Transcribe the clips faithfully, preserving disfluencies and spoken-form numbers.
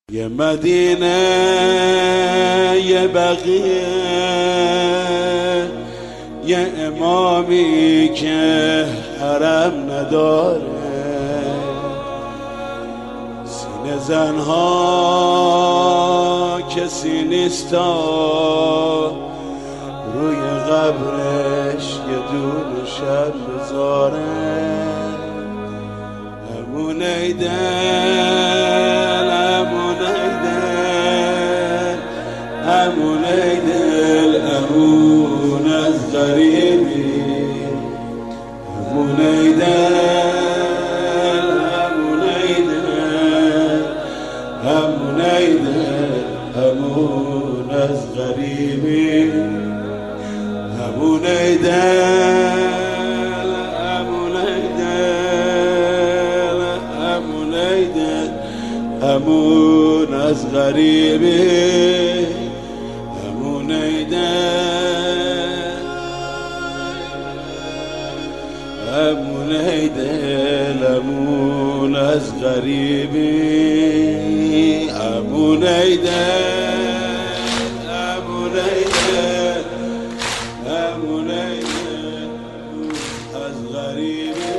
یه مدینه یه بقیه، یه امامی که حرم نداره، سینه زنها کسی نیستا، روی قبرش یه دون شب بذاره. امون ایدل امون ایدل امون ایدل امون از غریبی، امون ایدل امون ایدل امون ایدل امون از غریبی، امون ایدل امون ایدل امون ایدل امون از غریبی، امون ایدل امون ایدل امون از غریبی، امون ایدل امون ایدل امون ایدل از غریبی،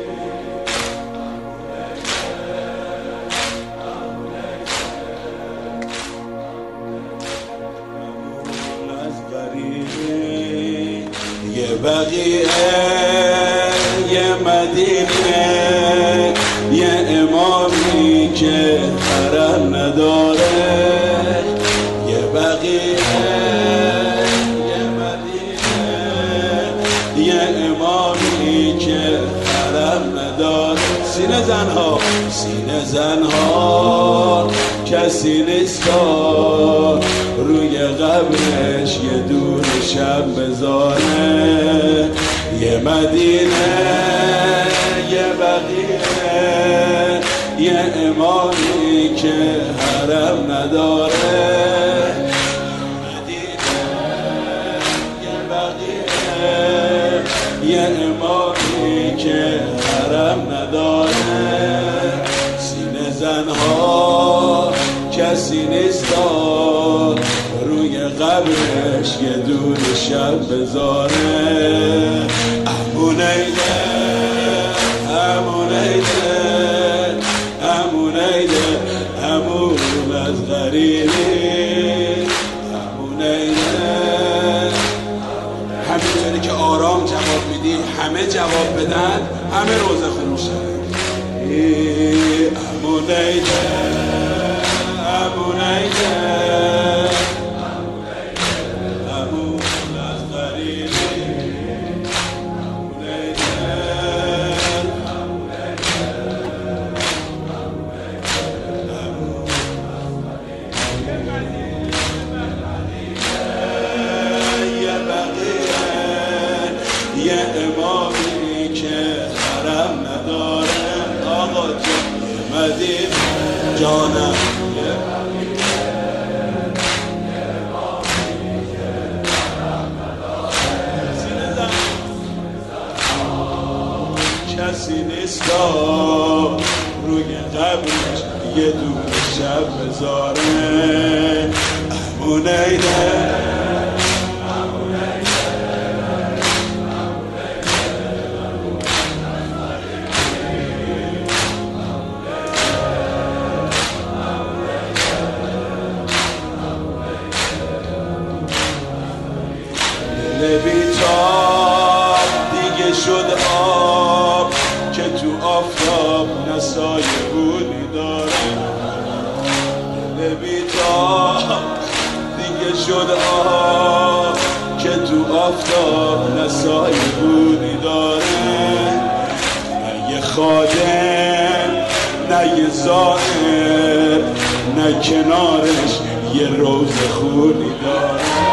امون از غریبی. یه بقیه یه مدینه، یه امامی که حرم نداره، یه بقیه یه مدینه، یه امامی که حرم نداره، سینه زنها سینه زنها کسی نیستا، روی قبرش یه دون شب بذاره. یه مدینه یه بقیه، یه امامی که حرم نداره، مدینه یه بقیه، یه امامی که حرم نداره، سینه زنها کسی نیستا، روی قبرش یه دون شب بذاره. امون ایدل امون ایدل امون ایدل امون از غریبی، امون ایدل. همینطوری که آرام جواب میدی همه جواب بدن، همه روزه خون میشن. امون ایدل امون ایدل امون از غریبی، امون ایدل یه بقیه یه امامی که حرم نداره. آقا جان یه مدینه جانم، کسی نیستا، روی قبرش یه دون شب بذاره. امون ایدل امون ایدل دل بیتاب دیگه شد آب که تو آفتاب نسای بودی داره، دل بیتاب دیگه شد آب که تو آفتاب نسای بودی داره. نه یه خادم نه یه زائر، نه کنارش یه روز خونی داره.